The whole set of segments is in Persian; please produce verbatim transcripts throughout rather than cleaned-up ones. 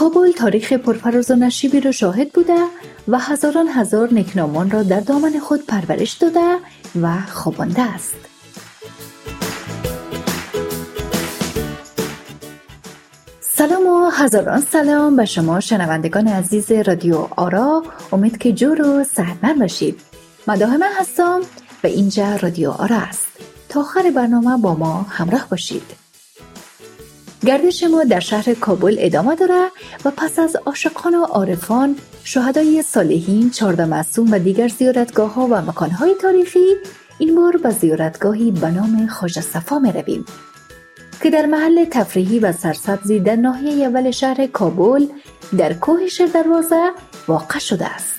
کابل تاریخ پرفراز و نشیبی را شاهد بوده و هزاران هزار نکنامان را در دامن خود پرورش داده و خوابانده است. سلام و هزاران سلام به شما شنوندگان عزیز رادیو آرا. امید که جور و صحتمند باشید. مداحم هستم و اینجا رادیو آرا است. تا آخر برنامه با ما همراه باشید. گردش ما در شهر کابل ادامه داره و پس از عاشقان و عارفان، شهدای صالحین، چهارده معصوم و دیگر زیارتگاه ها و مکان های تاریخی، این بار به زیارتگاهی به نام خواجه صفا می رویم که در محل تفریحی و سرسبزی در ناحیه اول شهر کابل در کوه شیردروازه واقع شده است.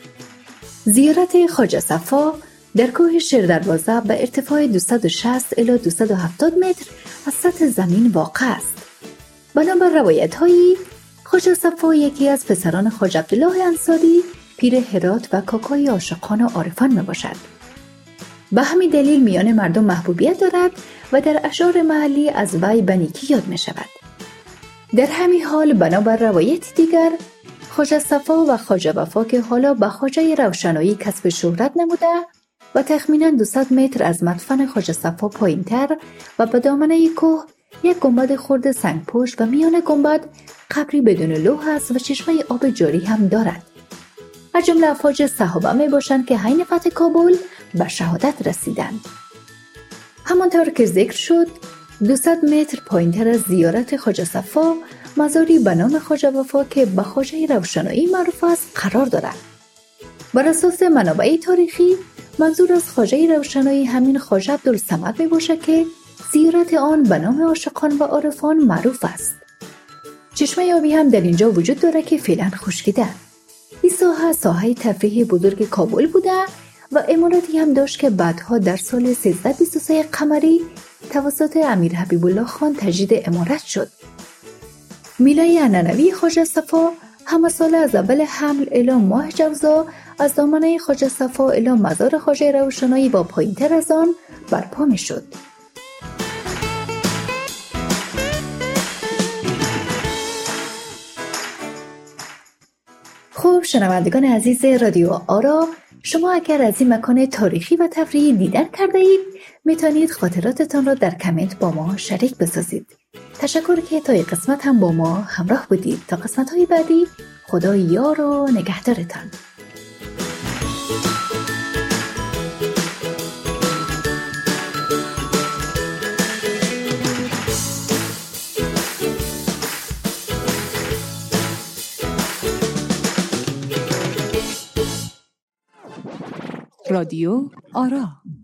زیارت خواجه صفا در کوه شیردروازه به ارتفاع دویست و شصت الی دویست و هفتاد متر از سطح زمین واقع است. بنابر روایت‌هایی، خواجه صفا یکی از پسران خواجه عبدالله انصاری، پیر هرات و کاکای عاشقان و عارفان میباشد. به همین دلیل میان مردم محبوبیت دارد و در اشعار محلی از وی به نیکی یاد می شود. در همین حال بنابر روایت دیگر، خواجه صفا و خواجه وفا که حالا به خواجه روشنایی کسب شهرت نموده و تخمینا دویست متر از مدفن خواجه صفا پایین تر و به دامنه کوه یک گنبد خرد سنگ پشت و میان گنبد قبری بدون لوح است و چشمه آب جاری هم دارد. از جمله افواج صحابه می باشند که حین فتح کابل به شهادت رسیدند. همانطور که ذکر شد، دویست متر پایین تر از زیارت خواجه صفا مزاری به نام خواجه وفا که به خواجه روشنایی معروف است قرار دارد. بر اساس منابع تاریخی، منظور از خواجه روشنایی همین خواجه عبدالصمد می باشد که زیارت آن به نام عاشقان و عارفان معروف است. چشمه آبی هم در اینجا وجود دارد که فعلا خشکیده. این ساحه ساحه تفریحی بزرگ کابل بوده و عمارتی هم داشت که بعدها در سال سیزده بیست و سه قمری توسط امیر حبیب الله خان تجدید عمارت شد. میلای عنعنوی خواجه صفا همه ساله از اول حمل الی ماه جوزا از دامنه خواجه صفا الی مزار خواجه روشنایی با پایین تر از آن برپا می شد. خوب شنوندگان عزیز رادیو آرا، شما اگر از این مکان تاریخی و تفریحی دیدن کرده اید، میتونید خاطراتتان را در کامنت با ما شریک بسازید. تشکر که تا این قسمت هم با ما همراه بودید. تا قسمت های بعدی، خدا یار و نگهدارتان. رادیو آرا.